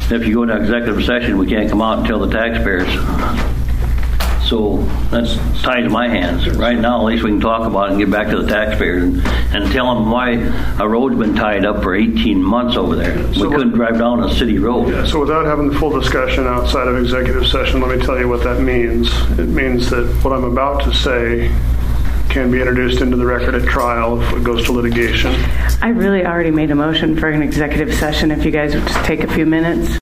If you go into executive session, we can't come out and tell the taxpayers. So that's tied to my hands. Right now, at least we can talk about it and get back to the taxpayers and tell them why a road's been tied up for 18 months over there. We couldn't drive down a city road. Yeah, so without having the full discussion outside of executive session, let me tell you what that means. It means that what I'm about to say can be introduced into the record at trial if it goes to litigation. I really already made a motion for an executive session. If you guys would just take a few minutes.